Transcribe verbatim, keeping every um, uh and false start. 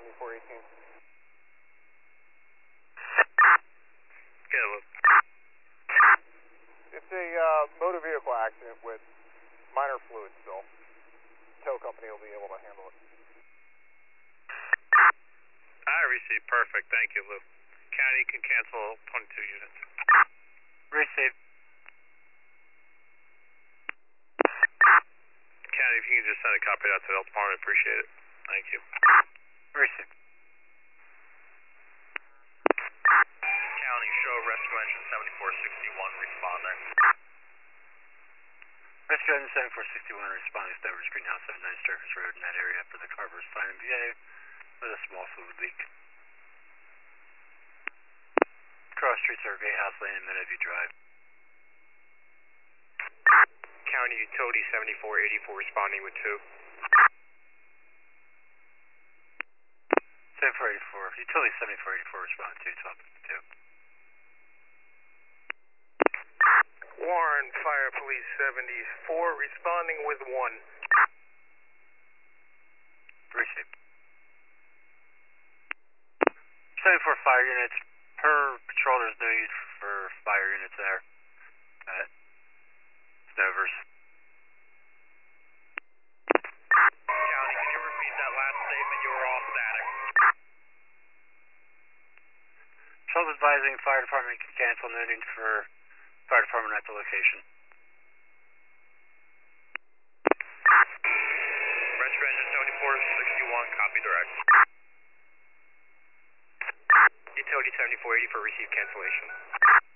seventy-four eighteen. Get a look. It's a uh, motor vehicle accident with minor fluid spill. Tow company will be able to handle it. I received. Perfect. Thank you, Lou. County can cancel twenty-two units. Received. County, if you can just send a copy out to the health department, I appreciate it. Thank you. Received. County, show rescue engine seventy-four sixty-one, respond there. Rescue engine seventy-four sixty-one responding to Denver's Greenhouse seventy-nine Sturgis Road in that area for the carburetor is fine in V A with a small fluid leak. Cross Streets are Gatehouse Lane and Meadowview Drive. County Utility seventy-four eighty-four responding with two. seventy-four eighty-four, Utility seventy-four eighty-four responding to twelve fifty-two. Warren Fire Police seventy-four responding with one. Received. seventy-four fire units per patrol. There's no need for fire units there. Uh, Snovers. County, can you repeat that last statement? You were all static. Patrol's advising fire department can cancel. No need for fire department at the location. Rescue engine seventy-four sixty-one, copy direct. Utility seventy-four eighty for receive cancellation.